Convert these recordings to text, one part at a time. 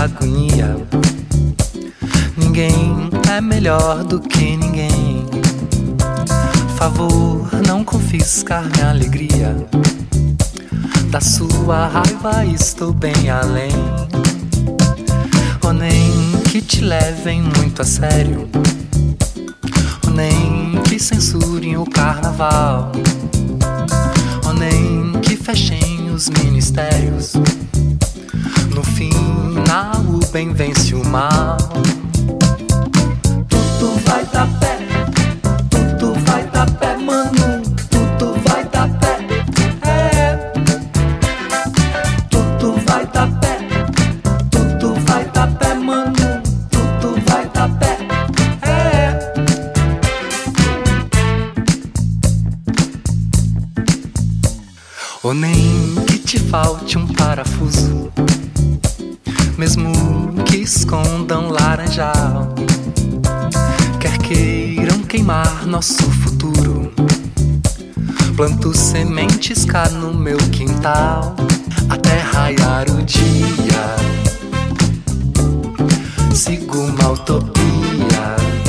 agonia. Ninguém é melhor do que ninguém. Favor, não confiscar minha alegria. Da sua raiva estou bem além. Ou nem que te levem muito a sério, ou nem que censurem o carnaval, ou nem que fechem os ministérios. No final o bem vence o mal. Tudo vai dar pé, tudo vai dar pé, mano. Tudo vai dar pé, é. Tudo vai dar pé, tudo vai dar pé, mano. Tudo vai dar pé, é. Ou nem que te falte um parafuso, mesmo que escondam laranjal. Quer queiram queimar nosso futuro, planto sementes cá no meu quintal. Até raiar o dia, sigo uma utopia.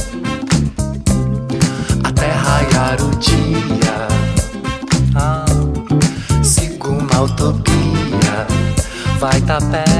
Até raiar o dia, sigo uma utopia. Vai tá perto.